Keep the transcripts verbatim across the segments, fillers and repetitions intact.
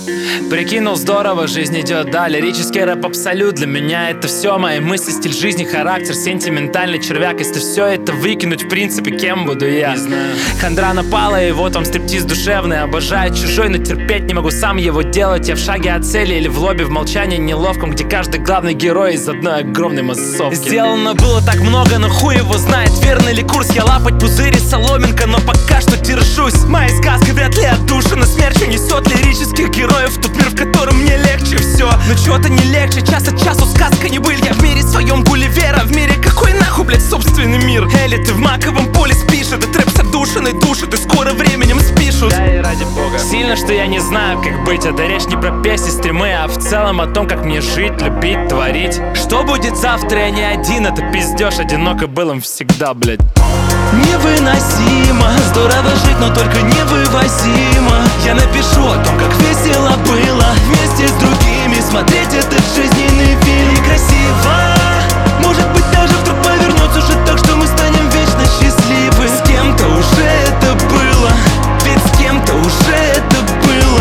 Прикинул, здорово, жизнь идет, да. Лирический рэп абсолют, для меня это все. Мои мысли, стиль жизни, характер, сентиментальный червяк. Если все это выкинуть, в принципе, кем буду я? Не знаю. Хандра напала, и вот вам стриптиз душевный. Обожаю чужой, но терпеть не могу сам его делать. Я в шаге от цели или в лобби, в молчании неловком, где каждый главный герой из одной огромной массовки. Сделано было так много, но хуй его знает, верный ли курс. Я лапать пузыри, соломинка, но пока что держусь. Моей сказкой вряд ли отдушина смерчью несет лирических героев в тот мир, в котором мне легче все. Но чего-то не легче, час от часу сказка не быль. Я в мире своем Гулливера, в мире какой нахуй, блядь, собственный мир. Элли, ты в маковом поле спишь, это трэп с отдушиной душит, и скоро временем спишут. Да и ради бога. Сильно, что я не знаю, как быть. Это речь не про песни, стримы, а в целом о том, как мне жить, любить, творить. Что будет завтра, я не один, это пиздеж, одиноко был им всегда, блядь. Невыносимо, здорово жить, но только невывозимо. Я напишу о том, как весело было вместе с другими смотреть этот жизненный фильм. Красиво, может быть, даже вдруг повернется уже так, что мы станем вечно счастливы. С кем-то уже это было, ведь с кем-то уже это было.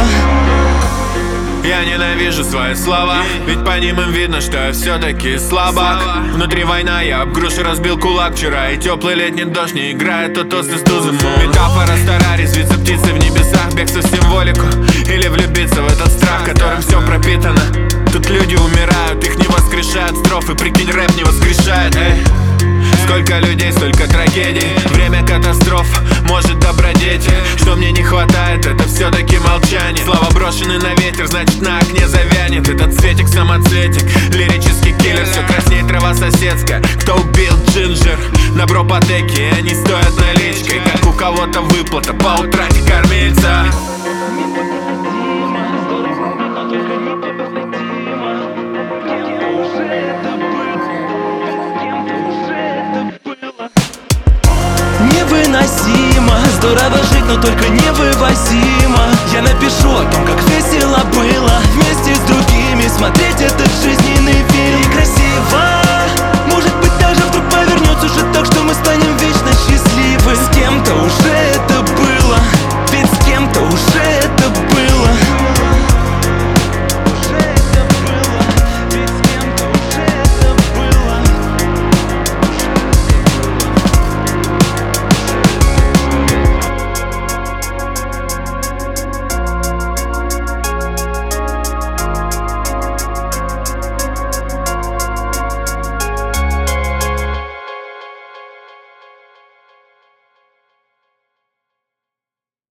Я ненавижу свои слова, ведь по ним им видно, что я все-таки слабак. Внутри война, я об груши разбил кулак вчера, и теплый летний дождь не играет то тосты с тузом. Метафора стара, резвится птицы в небесах, бегство в символику или влюбиться в этот страх, которым все пропитано. Тут люди умирают, их не воскрешают строфы, прикинь, рэп не воскрешает, эй. Сколько людей, столько трагедий, время катастроф, может добродеть. Что мне не хватает, это все-таки молчание. Слова брошены на ветер, значит на окне завянет. Этот цветик, самоцветик, лирический киллер. Все краснеет трава соседская. Кто убил Джинджер? На бропотеке, и они стоят наличкой. Как у кого-то выплата по утрате кормильца. Невыносимо, здорово жить, но только невывозимо.